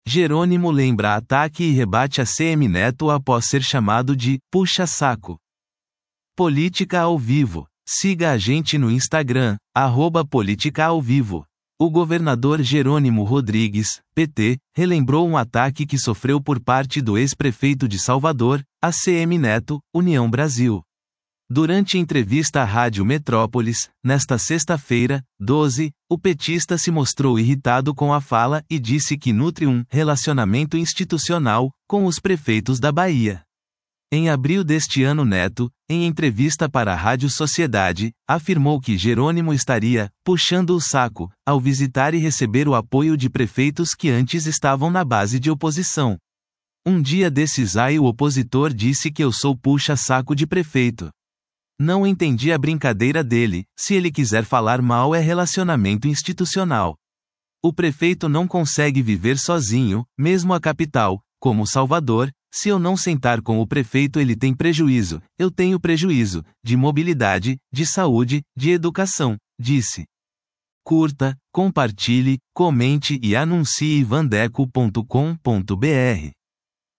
Jerônimo lembra ataque e rebate a CM Neto após ser chamado de puxa-saco. Política ao vivo. Siga a gente no Instagram, @politicaauvivo. O governador Jerônimo Rodrigues, PT, relembrou um ataque que sofreu por parte do ex-prefeito de Salvador, ACM Neto, União Brasil. Durante entrevista à Rádio Metrópolis, nesta sexta-feira, 12, o petista se mostrou irritado com a fala e disse que nutre um relacionamento institucional com os prefeitos da Bahia. Em abril deste ano, Neto, em entrevista para a Rádio Sociedade, afirmou que Jerônimo estaria puxando o saco ao visitar e receber o apoio de prefeitos que antes estavam na base de oposição. Um dia desses o opositor disse que eu sou puxa-saco de prefeito. Não entendi a brincadeira dele. Se ele quiser falar mal é relacionamento institucional. O prefeito não consegue viver sozinho, mesmo a capital, como Salvador. Se eu não sentar com o prefeito ele tem prejuízo, eu tenho prejuízo, de mobilidade, de saúde, de educação, disse. Curta, compartilhe, comente e anuncie vandeco.com.br.